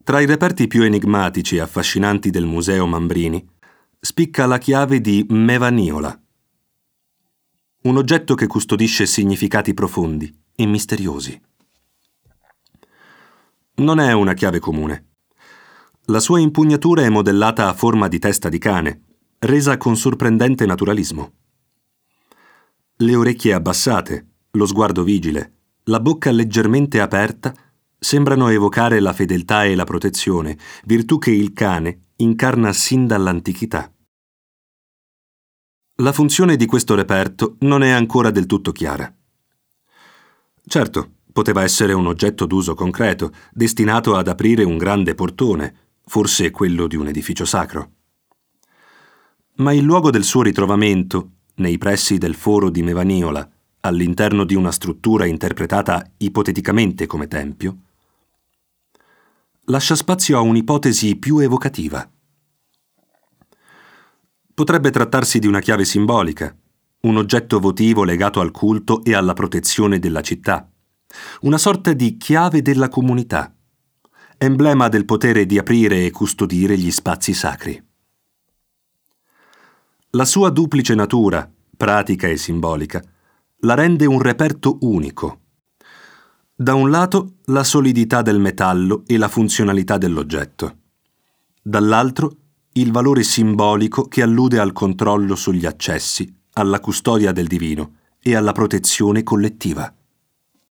Tra i reperti più enigmatici e affascinanti del Museo Mambrini spicca la chiave di Mevaniola, un oggetto che custodisce significati profondi e misteriosi. Non è una chiave comune. La sua impugnatura è modellata a forma di testa di cane, resa con sorprendente naturalismo. Le orecchie abbassate, lo sguardo vigile, la bocca leggermente aperta sembrano evocare la fedeltà e la protezione, virtù che il cane incarna sin dall'antichità. La funzione di questo reperto non è ancora del tutto chiara. Certo, poteva essere un oggetto d'uso concreto, destinato ad aprire un grande portone, forse quello di un edificio sacro. Ma il luogo del suo ritrovamento, nei pressi del foro di Mevaniola, all'interno di una struttura interpretata ipoteticamente come tempio, lascia spazio a un'ipotesi più evocativa. Potrebbe trattarsi di una chiave simbolica, un oggetto votivo legato al culto e alla protezione della città, una sorta di chiave della comunità, emblema del potere di aprire e custodire gli spazi sacri. La sua duplice natura, pratica e simbolica, la rende un reperto unico. Da un lato la solidità del metallo e la funzionalità dell'oggetto, dall'altro il valore simbolico che allude al controllo sugli accessi, alla custodia del divino e alla protezione collettiva.